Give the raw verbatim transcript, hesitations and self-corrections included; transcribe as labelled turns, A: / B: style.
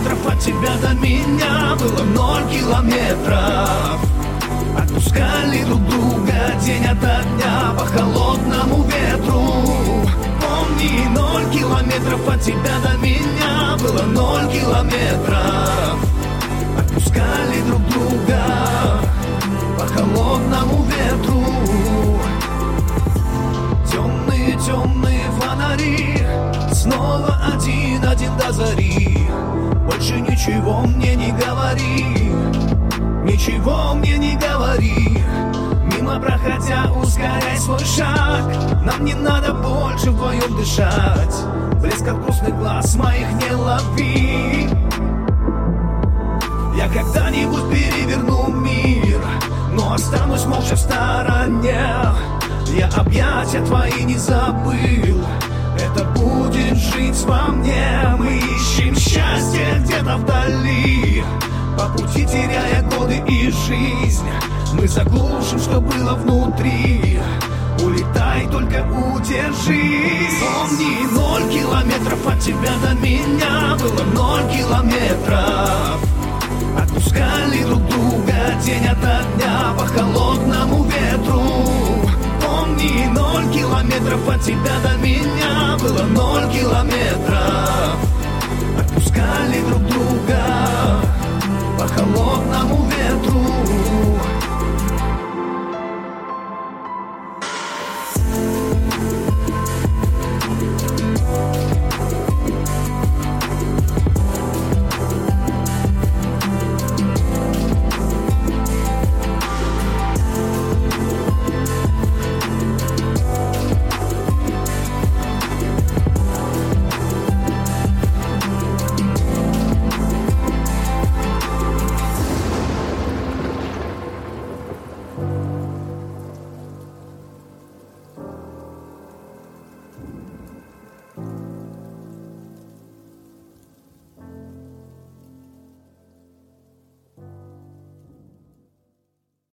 A: километров от тебя до меня было ноль километров. Отпускали друг друга день ото дня по холодному ветру. Помни, ноль километров от тебя до меня было ноль километров. Отпускали друг друга по холодному ветру. Темные, темные фонари, снова один-один до зари. Больше ничего мне не говори, ничего мне не говори. Мимо проходя, ускоряй свой шаг. Нам не надо больше вдвоем дышать. Блеск от грустных глаз моих не лови. Я когда-нибудь переверну мир, но останусь молча в стороне. Я объятия твои не забыл, это будет жить во мне. Мы ищем счастье где-то вдали, по пути теряя годы и жизнь. Мы заглушим, что было внутри. Улетай, только удержись. Помни, ноль километров от тебя до меня было ноль километров. Отпускали друг друга день ото дня по холодному ветру. Помни, ноль километров от тебя до меня было ноль километров. Отпускали друг друга